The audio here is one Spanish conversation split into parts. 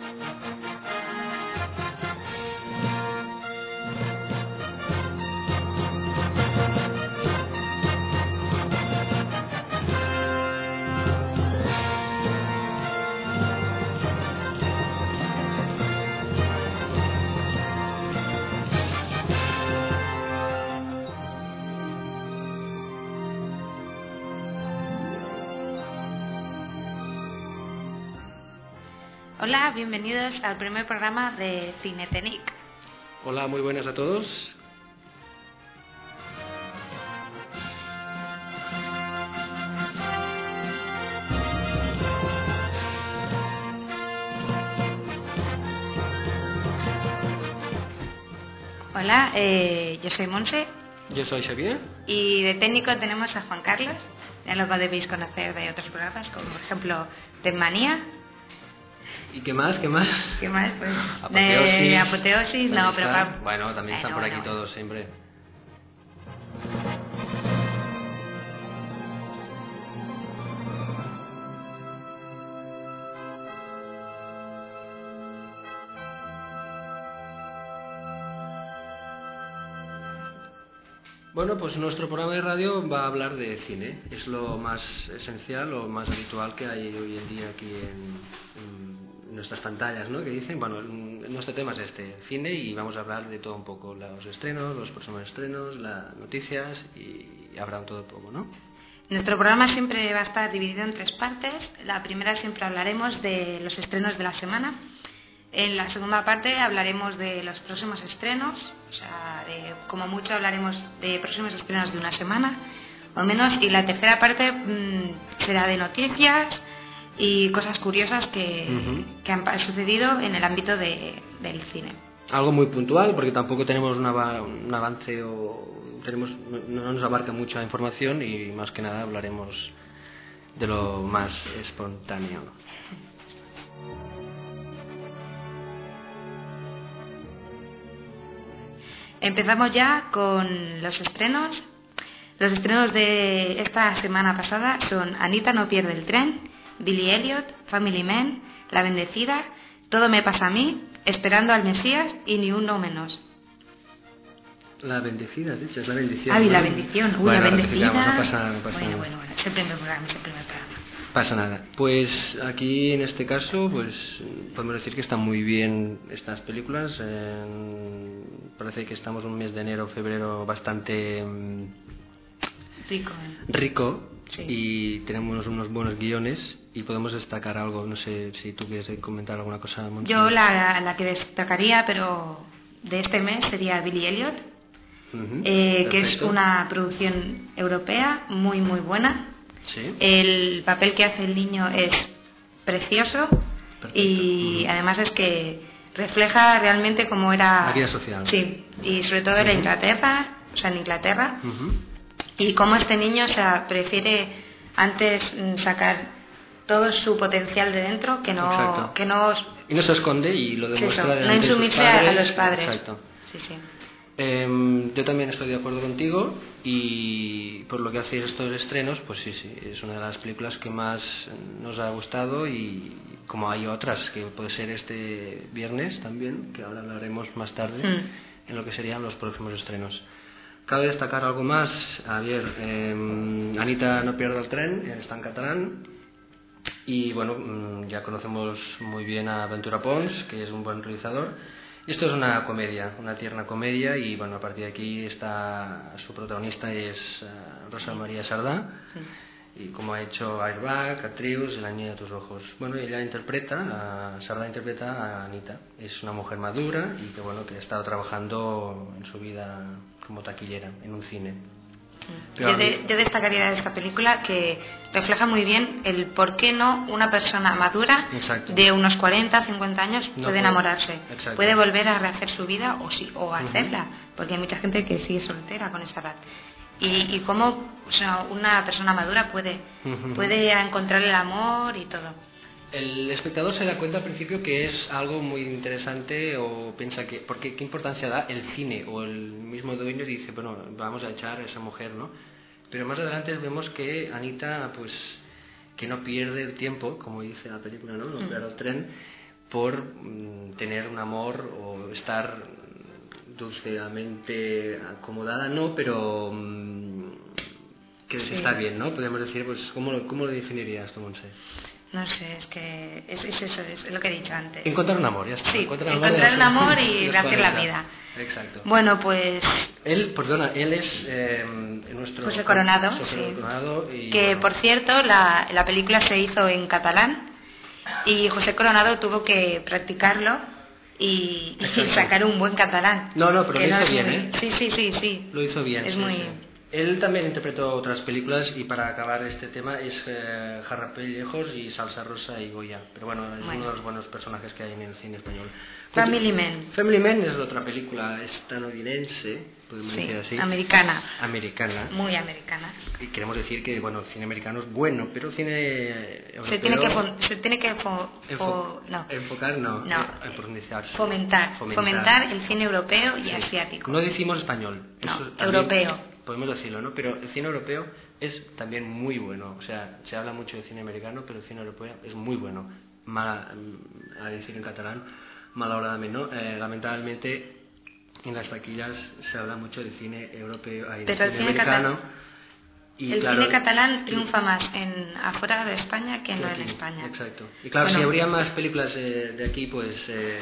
Hola, bienvenidos al primer programa de Cinetenic. Hola, muy buenas a todos. Hola, yo soy Monse. Yo soy Xavier. Y de técnico tenemos a Juan Carlos. Ya lo debéis conocer de otros programas, como por ejemplo Manía. ¿Y qué más? ¿Qué más? ¿Qué más? Pues Apoteosis. No, pero bueno, también están por aquí todos siempre. Bueno, pues nuestro programa de radio va a hablar de cine. Es lo más esencial, lo más habitual que hay hoy en día aquí en nuestras pantallas, ¿no? Que dicen, bueno, nuestro tema es cine, y vamos a hablar de todo un poco, los estrenos, los próximos estrenos, las noticias, y habrá todo un poco, ¿no? Nuestro programa siempre va a estar dividido en tres partes. La primera siempre hablaremos de los estrenos de la semana. En la segunda parte hablaremos de los próximos estrenos, o sea, como mucho hablaremos de próximos estrenos de una semana o menos, y la tercera parte será de noticias y cosas curiosas que han sucedido en el ámbito del cine. Algo muy puntual, porque tampoco tenemos un avance no nos abarca mucha información, y más que nada hablaremos de lo más espontáneo. Empezamos ya con los estrenos. Los estrenos de esta semana pasada son Anita no pierde el tren, Billy Elliot, Family Man, La Bendecida, Todo me pasa a mí, Esperando al Mesías y Ni uno menos. La Bendecida, de hecho, es La Bendición. Ah, y La Bendición. Uy, bueno, La Bendecida. No pasa nada. Bueno, es el primer programa. Pasa nada. Pues aquí en este caso, pues podemos decir que están muy bien estas películas. Parece que estamos en un mes de enero, febrero bastante rico. Sí. Y tenemos unos buenos guiones y podemos destacar algo. No sé si tú quieres comentar alguna cosa. Yo la que destacaría, pero de este mes, sería Billy Elliot, que es una producción europea muy muy buena. Sí. El papel que hace el niño es precioso. Perfecto. Y además es que refleja realmente cómo era la vida social. Sí, y sobre todo en Inglaterra, y cómo este niño, prefiere antes sacar todo su potencial de dentro que no y no se esconde y lo demuestra no insumirse a los padres. Exacto. Sí. Yo también estoy de acuerdo contigo, y por lo que hace estos estrenos, pues sí, es una de las películas que más nos ha gustado, y como hay otras que puede ser este viernes también, que ahora hablaremos más tarde en lo que serían los próximos estrenos. Cabe destacar algo más. Anita no pierde el tren, está en catalán, y bueno, ya conocemos muy bien a Ventura Pons, que es un buen realizador. Esto es una comedia, una tierna comedia, y bueno, a partir de aquí su protagonista es Rosa María Sardá, y como ha hecho Airbag, Atrius, El año de tus ojos. Bueno, Sardá interpreta a Anita. Es una mujer madura y que ha estado trabajando en su vida como taquillera en un cine. Yo destacaría de esta película que refleja muy bien el por qué no una persona madura. Exacto. De unos 40, 50 años puede enamorarse. Exacto. Puede volver a rehacer su vida o hacerla, porque hay mucha gente que sigue soltera con esa edad. Y cómo una persona madura puede encontrar el amor y todo. El espectador se da cuenta al principio que es algo muy interesante, o piensa que qué importancia da el cine, o el mismo dueño dice, bueno, vamos a echar a esa mujer, ¿no? Pero más adelante vemos que Anita, pues, que no pierde el tiempo, como dice la película, ¿no? No pierde el tren, por tener un amor o estar dulcemente acomodada, no, pero que está bien, ¿no? Podemos decir, pues, ¿cómo lo definirías tú, Montse? No sé, es que es eso, es lo que he dicho antes. Encontrar un amor, ya está. Sí, encontrar un amor y hacer la vida. Exacto. Bueno, pues... Él es nuestro... José Coronado, José Coronado y, que bueno, por cierto, la película se hizo en catalán y José Coronado tuvo que practicarlo y sacar un buen catalán. No, pero lo hizo bien, ¿eh? Sí. Lo hizo bien, es sí, muy... sí. Él también interpretó otras películas y para acabar este tema es Jarrapellejos y Salsa Rosa y Goya. Pero bueno, es uno de los buenos personajes que hay en el cine español. Family Man. Family Man es otra película estadounidense, podemos decir así. Americana. Muy americana. Y queremos decir que, bueno, el cine americano es bueno, pero el cine europeo... Se tiene que profundizar. Fomentar el cine europeo y asiático. No decimos español. No, eso europeo. Podemos decirlo, ¿no? Pero el cine europeo es también muy bueno. O sea, se habla mucho de cine americano, pero el cine europeo es muy bueno. A decir en catalán, malauradamente, ¿no? Lamentablemente, en las taquillas se habla mucho de cine europeo, de cine americano. Y el cine catalán triunfa más afuera de España que no en España. Exacto. Y claro, si habría más películas de aquí, pues...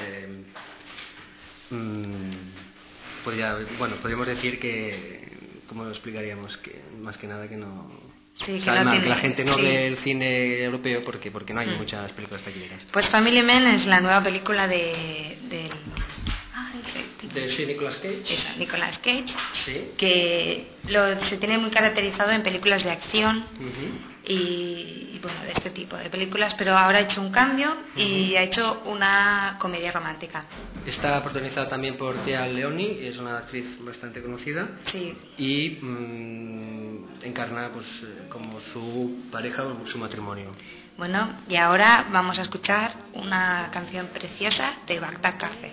podríamos decir que... ¿Cómo lo explicaríamos? Que más que nada que no... Sí, que la gente no ve el cine europeo porque no hay muchas películas taquilleras. Pues Family Man es la nueva película de Nicolas Cage. Esa, Nicolas Cage, sí. Que se tiene muy caracterizado en películas de acción y bueno, de este tipo de películas, pero ahora ha hecho un cambio y ha hecho una comedia romántica. Está protagonizada también por Téa Leoni, es una actriz bastante conocida. Sí. Y encarna pues como su pareja o su matrimonio. Bueno, y ahora vamos a escuchar una canción preciosa de Bagdad Café.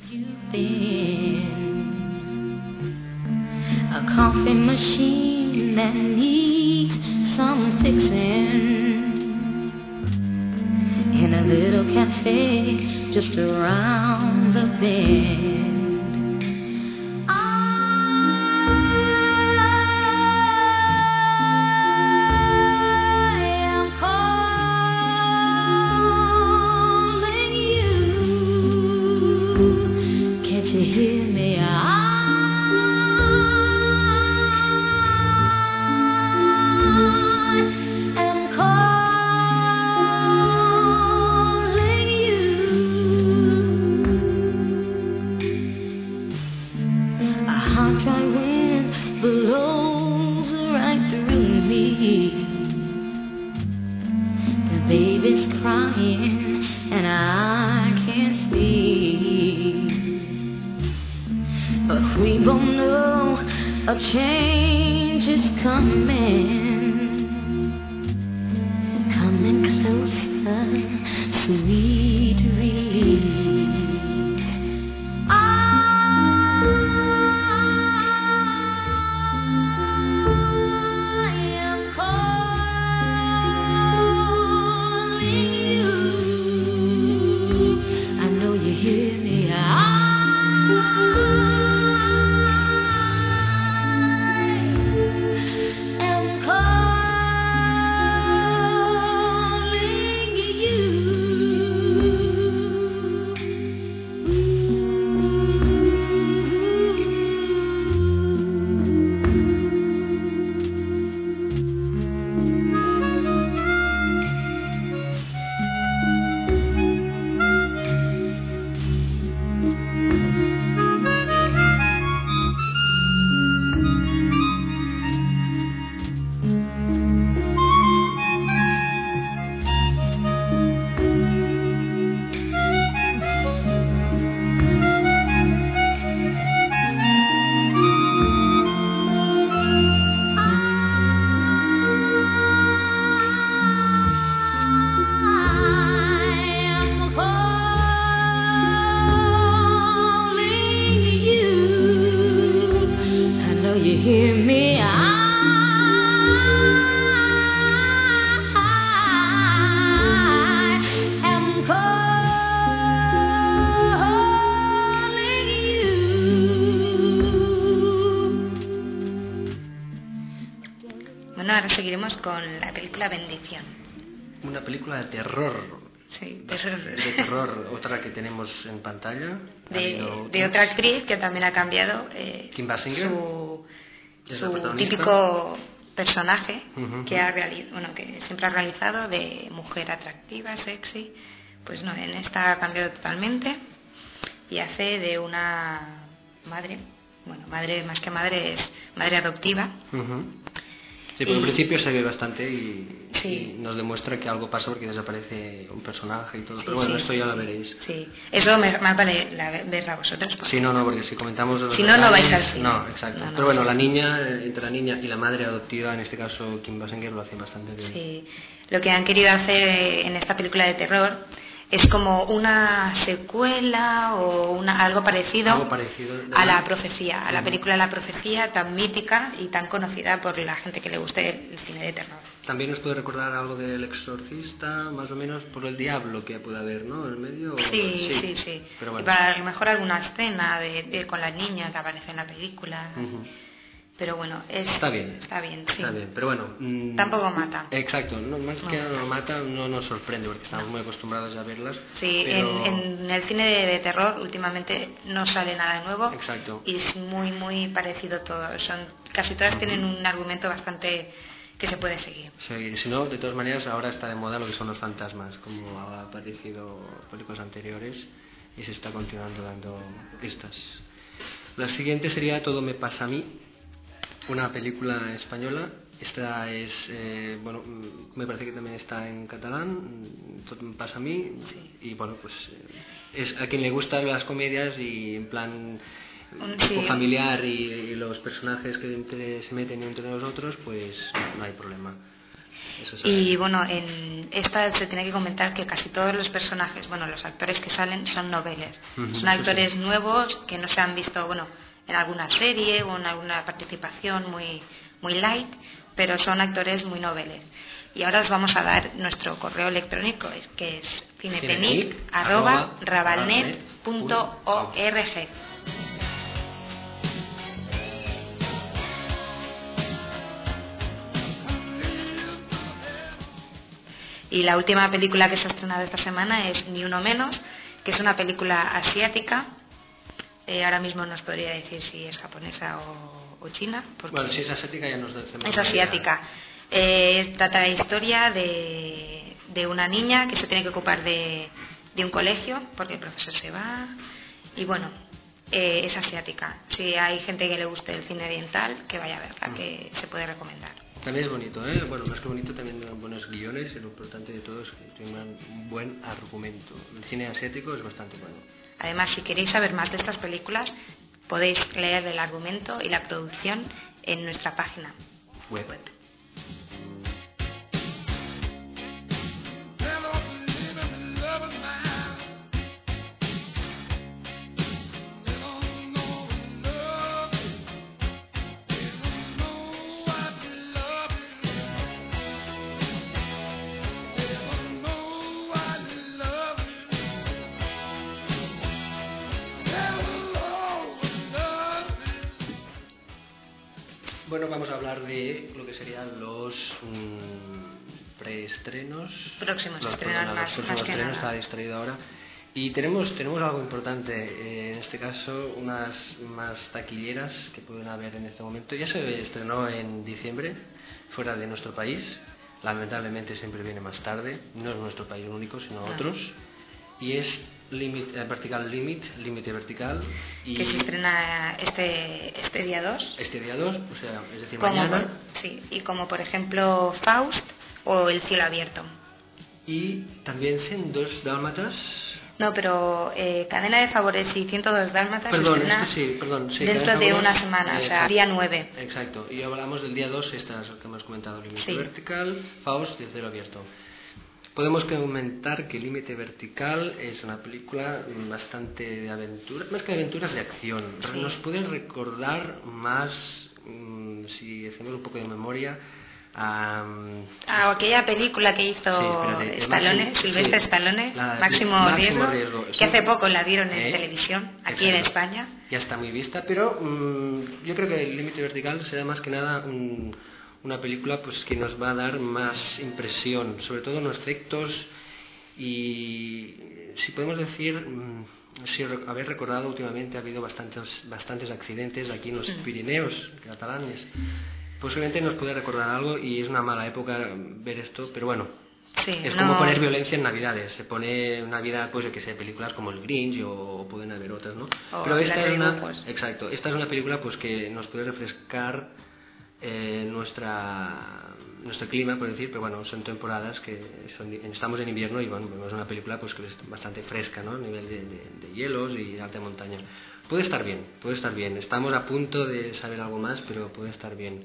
A coffee machine that needs some fixing in a little cafe just around the bend. ahora seguiremos con la película Bendición. Una película de terror. Sí, de terror, otra que tenemos en pantalla. De otra actriz que también ha cambiado Kim Basinger, su típico personaje que que siempre ha realizado de mujer atractiva, sexy. Pues no, en esta ha cambiado totalmente y hace de una madre, madre más que madre, es madre adoptiva. Sí, por el principio se ve bastante y nos demuestra que algo pasa porque desaparece un personaje y todo. Pero bueno, esto ya lo veréis. Sí, eso más vale verla vosotros. Sí, no, porque si comentamos los si no, no vais al cine. No, exacto. Pero bueno, la niña, entre la niña y la madre adoptiva, en este caso Kim Basinger, lo hace bastante bien. Sí, lo que han querido hacer en esta película de terror es como una secuela o algo parecido a La Profecía, a la película La Profecía, tan mítica y tan conocida por la gente que le guste el cine de terror. También nos puede recordar algo del Exorcista, más o menos por el diablo que puede haber, ¿no? En el medio. Sí. Pero bueno. Y para a lo mejor alguna escena con la niña que aparece en la película. Pero bueno, está bien, sí. Está bien, pero bueno, tampoco mata. Exacto, más que no mata, no nos sorprende porque estamos muy acostumbrados a verlas. Sí, pero... en el cine de terror últimamente no sale nada nuevo. Exacto. Y es muy parecido todo. Casi todas tienen un argumento bastante que se puede seguir. Sí, si no, de todas maneras ahora está de moda lo que son los fantasmas, como ha aparecido en películas anteriores y se está continuando dando pistas. La siguiente sería Todo me pasa a mí. Una película española. Esta es, me parece que también está en catalán, Todo me pasa a mí. Y bueno, pues es a quien le gustan las comedias y en plan tipo familiar y los personajes que se meten entre nosotros, pues no hay problema. Y bueno, en esta se tiene que comentar que casi todos los personajes, los actores que salen son noveles. Son actores nuevos que no se han visto, en alguna serie o en alguna participación muy light, pero son actores muy noveles. Y ahora os vamos a dar nuestro correo electrónico, que es cinepenic@rabalnet.org. Y la última película que se ha estrenado esta semana es Ni uno menos, que es una película asiática. Ahora mismo nos podría decir si es japonesa o china. Bueno, si es asiática ya nos decimos. Es asiática. Trata la historia de una niña que se tiene que ocupar de un colegio porque el profesor se va. Y bueno, es asiática. Si hay gente que le guste el cine oriental, que vaya a verla, que se puede recomendar. También es bonito, ¿eh? Bueno, más que bonito, también tienen buenos guiones y lo importante de todo es que tengan un buen argumento. El cine asiático es bastante bueno. Además, si queréis saber más de estas películas, podéis leer el argumento y la producción en nuestra página web. Bueno, vamos a hablar de lo que serían los preestrenos. Próximos estrenos, está distraído ahora. Y tenemos algo importante, en este caso unas más taquilleras que pueden haber en este momento. Ya se estrenó en diciembre, fuera de nuestro país. Lamentablemente siempre viene más tarde, no es nuestro país único, sino otros. Y es Límite Vertical. Y que se estrena este día 2. Este día 2, o sea, es decir, mañana. Sí, y como por ejemplo Faust o El cielo abierto. Y también 102 dálmatas. No, pero Cadena de Favores y 102 dálmatas perdón, dentro de una semana, o sea, día 9. Exacto, y hablamos del día 2, estas que hemos comentado, Límite Vertical, Faust y El cielo abierto. Podemos comentar que Límite Vertical es una película bastante de aventura, más que de aventuras, de acción. Sí. Nos puede recordar más, si hacemos un poco de memoria, aquella película que hizo Silvestre Stallone, Máximo Riesgo, que hace poco la dieron en televisión, aquí en España. Ya está muy vista, pero yo creo que el Límite Vertical será más que nada una película pues que nos va a dar más impresión, sobre todo en los efectos y si podemos decir, si habéis recordado últimamente ha habido bastantes accidentes aquí en los Pirineos catalanes, posiblemente nos puede recordar algo y es una mala época ver esto, pero bueno, Sí, es no... como poner violencia en Navidades, se pone en Navidad pues que sé, películas como el Grinch o pueden haber otras, ¿no? Pero esta es una, exacto, esta es una película pues que nos puede refrescar nuestro clima, por decir, pero bueno, son temporadas que estamos en invierno y bueno, vemos una película pues que es bastante fresca, ¿no? A nivel de hielos y alta montaña. Puede estar bien, estamos a punto de saber algo más, pero puede estar bien.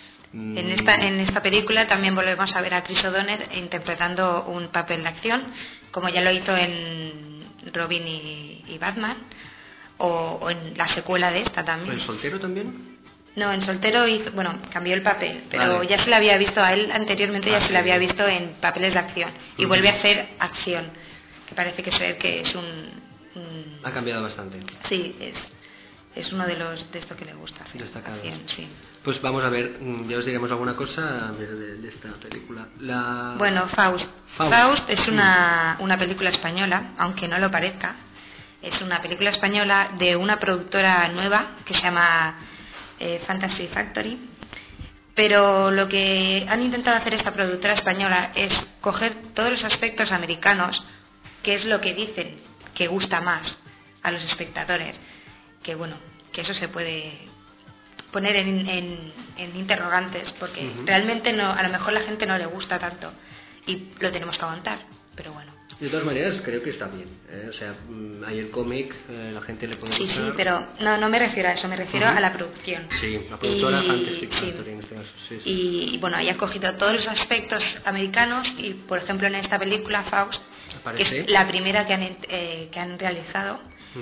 En esta película también volvemos a ver a Chris O'Donnell interpretando un papel de acción, como ya lo hizo en Robin y Batman, o en la secuela de esta también. ¿El soltero también? No, en Soltero cambió el papel, pero vale. ya se le había visto a él anteriormente, ya se le había visto en papeles de acción, y vuelve a hacer acción, que parece que es Ha cambiado bastante. Sí, es uno de estos que le gusta hacer. Destacados. Acción, sí. Pues vamos a ver, ya os diremos alguna cosa de esta película. Bueno, Faust es una película española, aunque no lo parezca. Es una película española de una productora nueva que se llama Fantasy Factory. Pero lo que han intentado hacer esta productora española es coger todos los aspectos americanos, que es lo que dicen que gusta más a los espectadores. Que bueno, que eso se puede poner en interrogantes, porque realmente no, a lo mejor la gente no le gusta tanto y lo tenemos que aguantar, pero bueno. De todas maneras creo que está bien, o sea, hay el cómic, la gente le puede gustar. Sí, pero no me refiero a eso, me refiero a la producción. Sí, la productora Fantasy Factory en este caso. Sí. Y bueno, ahí ha cogido todos los aspectos americanos y por ejemplo en esta película Faust, que es la primera que han realizado,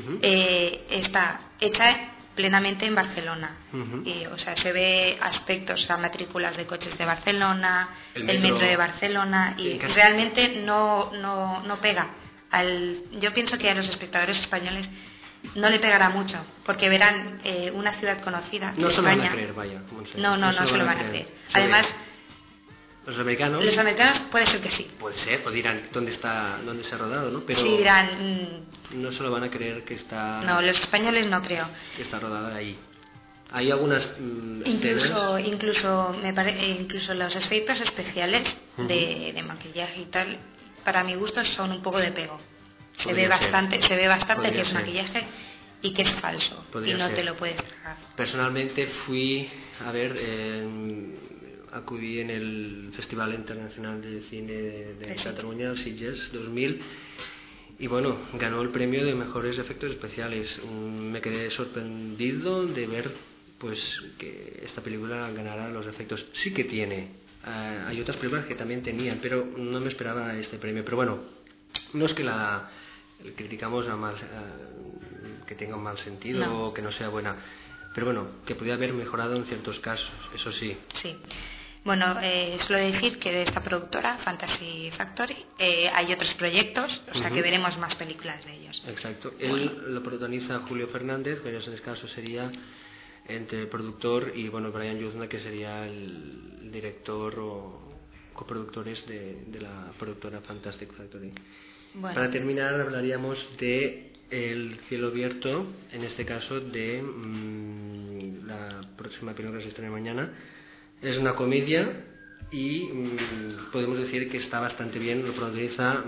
está hecha plenamente en Barcelona. Y, o sea, se ve aspectos, o sea, matrículas de coches de Barcelona, el metro de Barcelona, y realmente no pega. Yo pienso que a los espectadores españoles no le pegará mucho, porque verán una ciudad conocida de no España. Se lo van a creer, vaya. No se lo van a creer. Además, los americanos puede ser que sí. Puede ser, pues dirán dónde se ha rodado, ¿no? Pero sí, dirán... no se lo van a creer que está... No, los españoles no creo. Que está rodada ahí. Hay algunas incluso los efectos especiales de maquillaje y tal, para mi gusto son un poco de pego. Se ve bastante que es maquillaje y que es falso. Y no te lo puedes tragar. Personalmente fui a ver... acudí en el Festival Internacional de Cine de Cataluña, Sitges 2000, y bueno, ganó el premio de mejores efectos especiales. Me quedé sorprendido de ver pues que esta película ganara los efectos. Sí que tiene, hay otras películas que también tenían, pero no me esperaba este premio. Pero bueno, no es que la criticamos que tenga un mal sentido o que no sea buena, pero bueno, que podía haber mejorado en ciertos casos, eso sí. Sí. Bueno, suelo decir que de esta productora, Fantasy Factory, hay otros proyectos, o sea que veremos más películas de ellos. Exacto. Él lo protagoniza Julio Fernández, pero en este caso sería entre productor y bueno, Brian Yuzna, que sería el director o coproductores de la productora Fantastic Factory. Bueno. Para terminar hablaríamos de El cielo abierto, en este caso de la próxima película que se estrena mañana. Es una comedia y podemos decir que está bastante bien. Lo protagoniza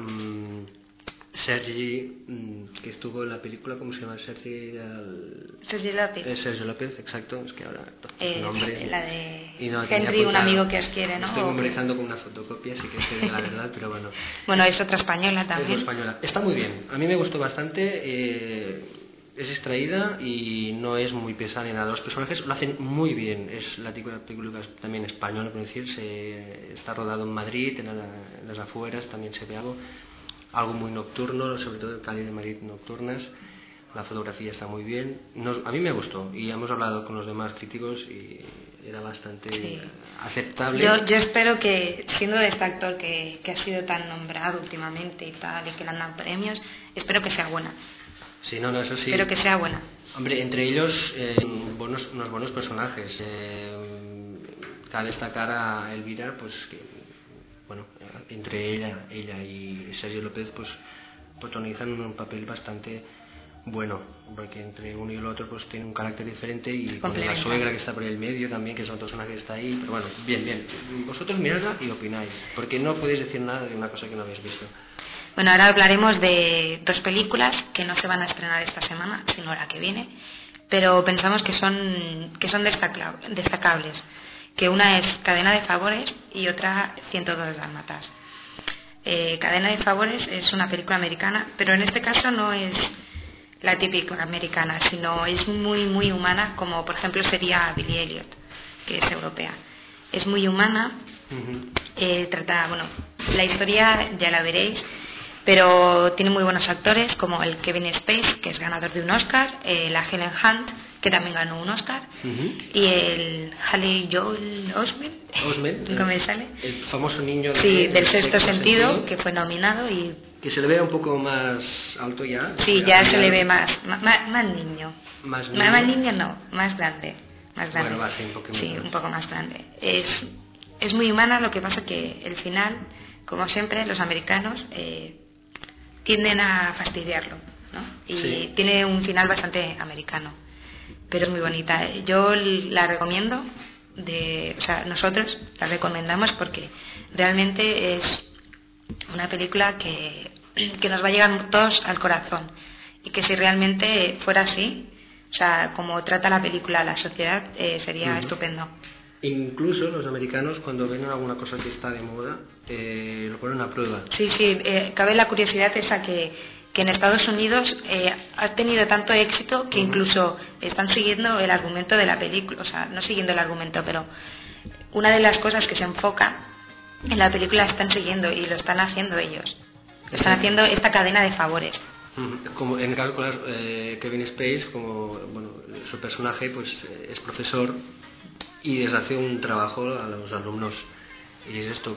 Sergi, que estuvo en la película, ¿cómo se llama? Sergi López. Sergio López, exacto. Es que ahora su nombre. La de Henry, un amigo que os quiere, ¿no? Estoy memorizando con una fotocopia, así que es la verdad, pero bueno. Bueno, es otra española también. Es española. Está muy bien. A mí me gustó bastante. Es extraída y no es muy pesada ni nada. Los personajes lo hacen muy bien. Es la película también española, por decir. Está rodado en Madrid, en las afueras también se ve algo muy nocturno, sobre todo en calles de Madrid nocturnas. La fotografía está muy bien. A mí me gustó y hemos hablado con los demás críticos y era bastante aceptable. Yo espero que, siendo de este actor que ha sido tan nombrado últimamente y tal, y que le han dado premios, espero que sea buena. Sí, no, eso sí. Espero que sea buena. Hombre, entre ellos unos buenos personajes. cabe destacar a Elvira, pues que, bueno, entre ella y Sergio López, pues protagonizan un papel bastante bueno, porque entre uno y el otro pues tiene un carácter diferente, y con la suegra que está por el medio también, que es otro personaje que está ahí, pero bueno, bien, vosotros miradla y opináis, porque no podéis decir nada de una cosa que no habéis visto. Bueno, ahora hablaremos de 2 películas que no se van a estrenar esta semana, sino la que viene, pero pensamos que son destacables, que una es Cadena de Favores y otra 102 Dálmatas. Cadena de Favores es una película americana, pero en este caso no es la típica americana, sino es muy muy humana, como por ejemplo sería Billy Elliot, que es europea. Es muy humana, trata, bueno, la historia ya la veréis, pero tiene muy buenos actores como el Kevin Spacey, que es ganador de un Oscar, la Helen Hunt, que también ganó un Oscar, y el Haley Joel Osment, ¿cómo me sale? El famoso niño del Sexto Sentido, que fue nominado y que se le ve un poco más alto ya. Sí, ya se le ve más niño. Más niño no, más grande. Bueno, va, sí, un poco más grande. Es muy humana, lo que pasa que el final, como siempre, los americanos tienden a fastidiarlo, ¿no? Y tiene un final bastante americano, pero es muy bonita. Yo la recomiendo, nosotros la recomendamos porque realmente es una película que nos va a llegar todos al corazón, y que si realmente fuera así, o sea, como trata la película a la sociedad, sería estupendo. Incluso los americanos, cuando ven alguna cosa que está de moda, lo ponen a prueba. Sí, cabe la curiosidad esa que en Estados Unidos ha tenido tanto éxito que incluso están siguiendo el argumento de la película, o sea, no siguiendo el argumento, pero una de las cosas que se enfoca en la película están siguiendo, y lo están haciendo ellos. Están haciendo esta cadena de favores. Como en el caso de Kevin Spacey, como su personaje pues es profesor y les hace un trabajo a los alumnos, y es esto,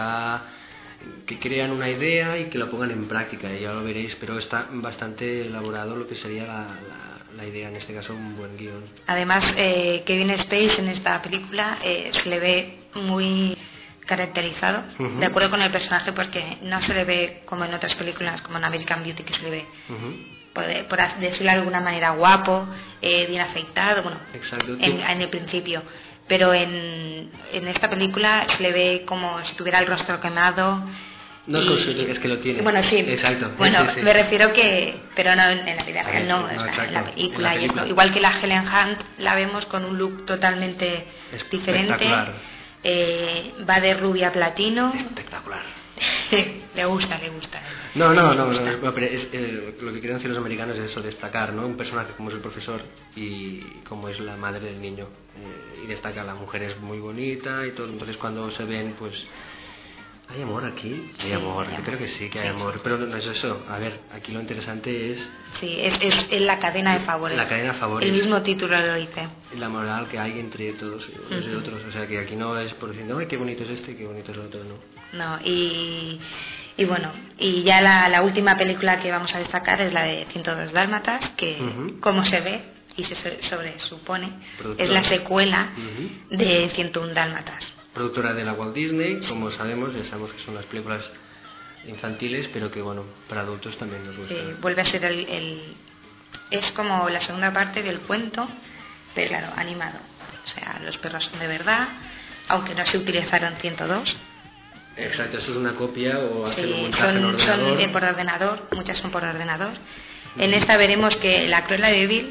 que crean una idea y que la pongan en práctica, y ya lo veréis, pero está bastante elaborado lo que sería la idea, en este caso un buen guión. Además, Kevin Spacey en esta película se le ve muy caracterizado, de acuerdo con el personaje, porque no se le ve como en otras películas, como en American Beauty, que se le ve, por decirlo de alguna manera, guapo, bien afeitado, bueno, en el principio, pero en esta película se le ve como si tuviera el rostro quemado. No es que lo tiene. Bueno, sí. Exacto. Bueno, sí. me refiero que, pero no en la vida real, no, en la película. Y esto, igual que la Helen Hunt, la vemos con un look totalmente diferente. Va de rubia a platino. Espectacular. le gusta. No, pero lo que quieren decir los americanos es eso, destacar, ¿no? Un personaje como es el profesor y como es la madre del niño, y destaca, la mujer es muy bonita y todo, entonces cuando se ven, pues ¿hay amor aquí? Hay amor, yo creo que sí que hay amor, pero no es eso. A ver, aquí lo interesante es... Sí, es la cadena de favores. La cadena de favores. El mismo título lo dice. La moral que hay entre todos y otros. O sea, que aquí no es por decir, ay, qué bonito es este y qué bonito es el otro, no. No, y bueno, y ya la última película que vamos a destacar es la de 102 Dálmatas, que como se ve y se sobresupone, es la secuela de 101 Dálmatas. Productora de la Walt Disney, como sabemos, ya sabemos que son las películas infantiles, pero que bueno, para adultos también nos gusta. Vuelve a ser es como la segunda parte del cuento, pero claro, animado. O sea, los perros son de verdad, aunque no se utilizaron 102. Exacto, eso es una copia o hacer un montaje en ordenador. Son por ordenador, muchas son por ordenador. En esta veremos que la Cruella de Vil,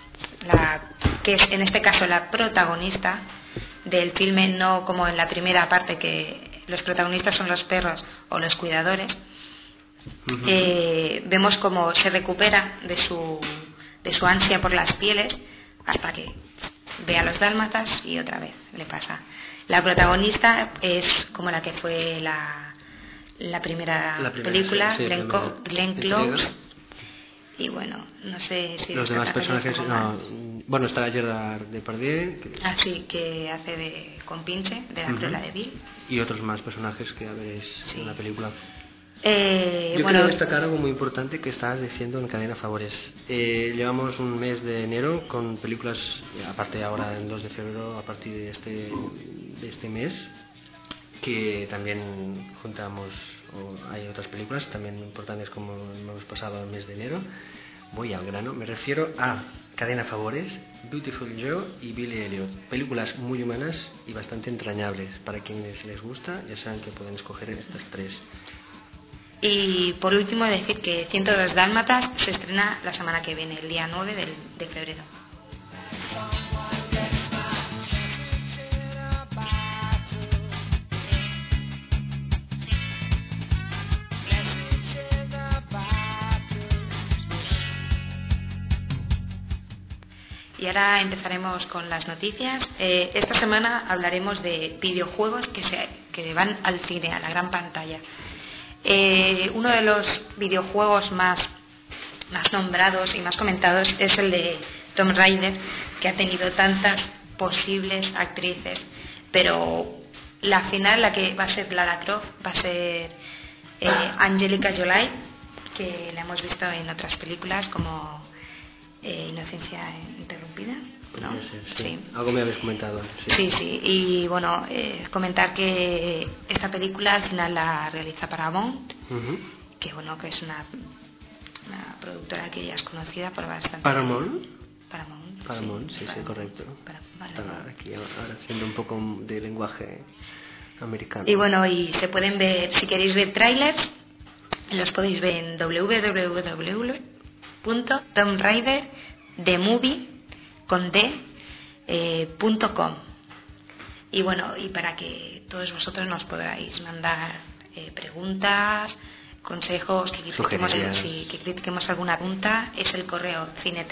que es en este caso la protagonista del filme, no como en la primera parte que los protagonistas son los perros o los cuidadores, vemos cómo se recupera de su ansia por las pieles hasta que ve a los dálmatas y otra vez le pasa. La protagonista es como la que fue la primera película, Glenn Close. Y bueno, no sé si los demás personajes bueno, está Gerard Depardieu que hace de compinche de la Cruella de Vil, y otros más personajes que ya veréis en la película. Yo bueno, quiero destacar algo muy importante que estás diciendo en Cadena Favores. Llevamos un mes de enero con películas, aparte ahora el 2 de febrero, a partir de este mes, que también juntamos, o hay otras películas también importantes como hemos pasado el mes de enero. Voy al grano, me refiero a Cadena Favores, Beautiful Joe y Billy Elliot. Películas muy humanas y bastante entrañables. Para quienes les gusta, ya saben que pueden escoger estas tres. y por último decir que 102 Dálmatas se estrena la semana que viene, el día 9 de febrero. Y ahora empezaremos con las noticias. Esta semana hablaremos de videojuegos que van al cine, a la gran pantalla. Uno de los videojuegos más nombrados y más comentados es el de Tomb Raider, que ha tenido tantas posibles actrices, pero la final, la que va a ser Lara Croft, va a ser Angelica Jolie, que la hemos visto en otras películas como Inocencia Interrumpida, ¿no? Sí. Algo me habéis comentado antes. Sí. Y bueno, comentar que esta película al final la realiza Paramount, que bueno, que es una productora que ya es conocida por bastante. Paramount, sí, Paramount, correcto. Vale. Estaba aquí ahora haciendo un poco de lenguaje americano. Y bueno, y se pueden ver, si queréis ver trailers, los podéis ver en www.tombraiderthemovie.com. Y bueno, y para que todos vosotros nos podáis mandar preguntas, consejos, que critiquemos alguna pregunta, es el correo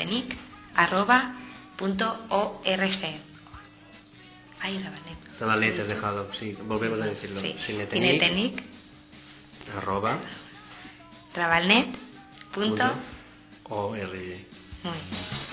cinetenic@.org. Ahí, Rabanet has dejado, sí, volvemos a decirlo. Sí. Cinetenic @trabalnet.org. Muy bien.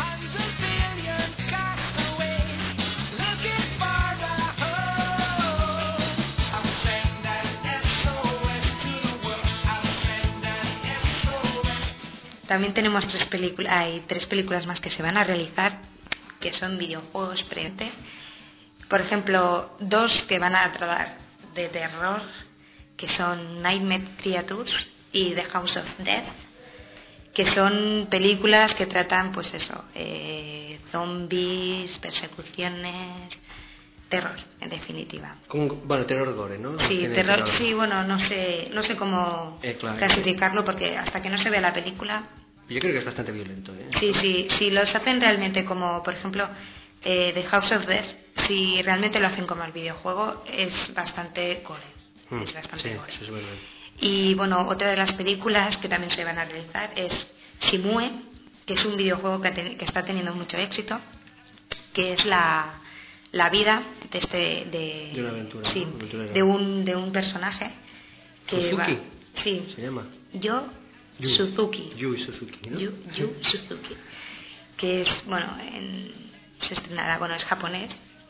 También tenemos hay tres películas más que se van a realizar, que son videojuegos presentes. Por ejemplo, dos que van a tratar de terror, que son Nightmare Creatures y The House of Death, que son películas que tratan, pues eso, zombies, persecuciones, terror, en definitiva. Bueno, terror gore, ¿no? Sí, terror, sí, bueno, no sé cómo clasificarlo, porque hasta que no se vea la película. Yo creo que es bastante violento, ¿eh? Sí, si los hacen realmente como, por ejemplo, The House of Death, si realmente lo hacen como el videojuego, es bastante gore. Es bastante gore. Eso es verdad. Y bueno, otra de las películas que también se van a realizar es Simue, que es un videojuego que está teniendo mucho éxito, que es la vida de una aventura, sí, ¿no? Aventurera. de un personaje que Suzuki. Sí. Se llama Suzuki. Yu Suzuki, ¿no? Yu Suzuki. Que es, bueno, se estrenará, bueno, es japonés.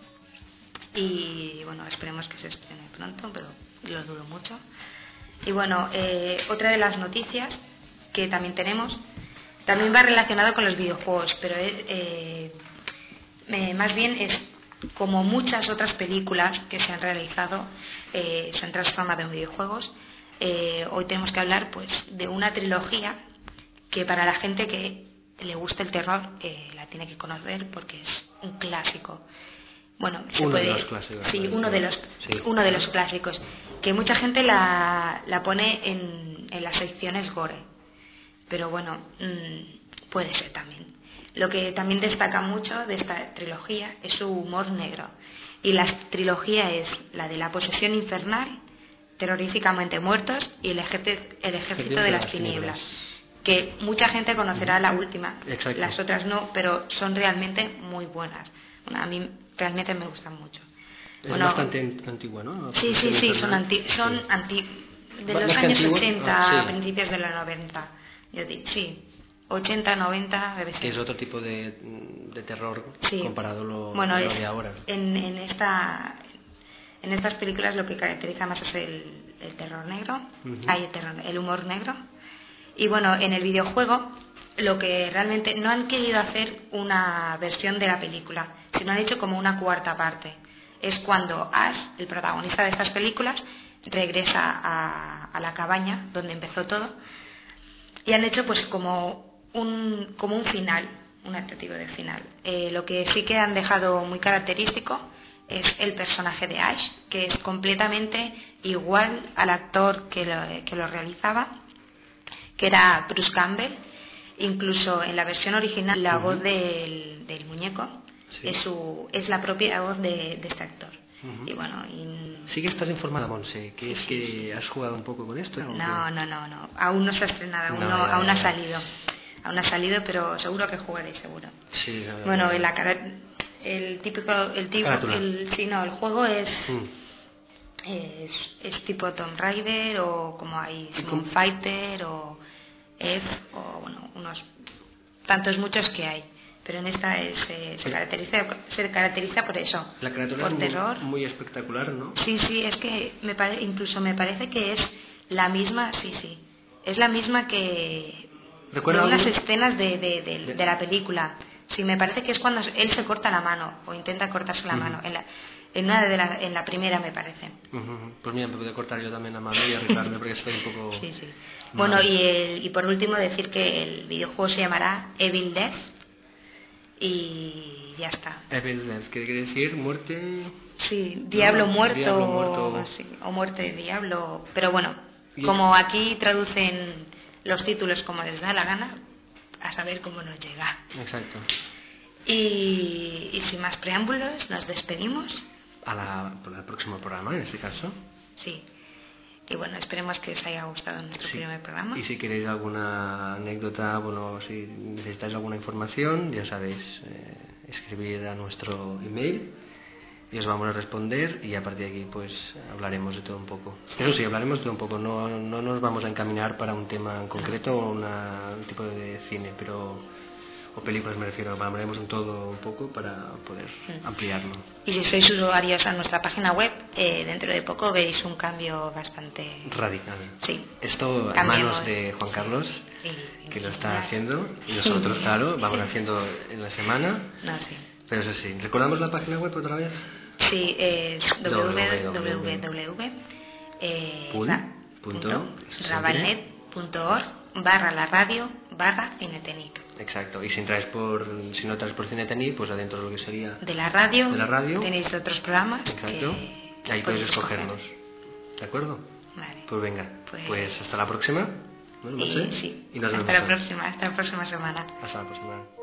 Y bueno, esperemos que se estrene pronto, pero yo lo dudo mucho. Y bueno, otra de las noticias que también tenemos, también va relacionado con los videojuegos, pero más bien es como muchas otras películas que se han realizado, se han transformado en videojuegos. Hoy tenemos que hablar pues de una trilogía que para la gente que le gusta el terror la tiene que conocer porque es un clásico. Bueno, uno de los clásicos. Sí, uno de los clásicos, que mucha gente la pone en las secciones gore, pero bueno, puede ser también. Lo que también destaca mucho de esta trilogía es su humor negro, y la trilogía es la de La posesión infernal, Terroríficamente muertos y El ejército de las tinieblas, que mucha gente conocerá la última. Exacto. Las otras no, pero son realmente muy buenas. Bueno, a mí realmente me gustan mucho. Es bastante antigua, ¿no? Sí, de los años 80 principios de los 90. Yo digo, sí, 80, 90 debe ser. Que es otro tipo de terror comparado a lo de ahora. En estas películas lo que caracteriza más es el terror negro, Ujú. el humor negro. Y bueno, en el videojuego lo que realmente no han querido hacer una versión de la película, sino han hecho como una cuarta parte. Es cuando Ash, el protagonista de estas películas, regresa a la cabaña donde empezó todo, y han hecho pues como un final, un atractivo de final. Lo que sí que han dejado muy característico es el personaje de Ash, que es completamente igual al actor que lo realizaba, que era Bruce Campbell. Incluso en la versión original la voz del muñeco Sí. es la propia voz de este actor. Ujú. Y bueno, Sí que estás informada, Monse, que es que has jugado un poco con esto. ¿O no, aún no se ha estrenado, No, aún ya. aún ha salido, pero seguro que jugaré, seguro. Sí, la Bueno, verdad. el juego es tipo Tomb Raider, o como hay Simon Fighter o F, o bueno, unos tantos muchos que hay, pero en esta se caracteriza por eso, La carátula por es terror. muy espectacular, ¿no? Sí, es que incluso me parece que es la misma, es la misma que ¿Recuerda de unas algún- escenas de la película. Sí, me parece que es cuando él se corta la mano, o intenta cortarse la mano, en la primera, me parece. Ujú. Pues mira, me puedo cortar yo también la mano y arreglarme porque estoy un poco... Sí. mal. Bueno, y por último decir que el videojuego se llamará Evil Death, y ya está. Evil Death, ¿qué quiere decir? Muerte... Sí, Diablo No, muerto, Diablo muerto. sí, o muerte de diablo, pero bueno, Y- como aquí traducen los títulos como les da la gana, a saber cómo nos llega. Exacto. Y sin más preámbulos, nos despedimos. Al próximo programa, en este caso. Sí. Y bueno, esperemos que os haya gustado nuestro Sí. primer programa. Y si queréis alguna anécdota, bueno, si necesitáis alguna información, ya sabéis, escribir a nuestro email y os vamos a responder, y a partir de aquí pues hablaremos de todo un poco. Eso sí, hablaremos de todo un poco, no nos vamos a encaminar para un tema en concreto o un tipo de cine, o películas me refiero, hablaremos de todo un poco para poder ampliarlo. Y si sois usuarios a nuestra página web, dentro de poco veréis un cambio bastante Radical. Sí. Esto a Cambiemos. manos de Juan Carlos, Sí. que lo está haciendo, y nosotros, claro, vamos haciendo en la semana. No, sí. Pero eso sí, ¿recordamos la página web otra vez? Sí, es www.rabalnet.org/la-radio/Cinetenic. Exacto, y si no entráis por Cinetenic, pues adentro de lo que sería De la radio, tenéis otros programas. Exacto, y ahí podéis escogerlos. ¿De acuerdo? Vale. Pues venga, pues hasta la próxima. ¿No? Sí. Y nos vemos. Hasta la próxima semana. Hasta la próxima.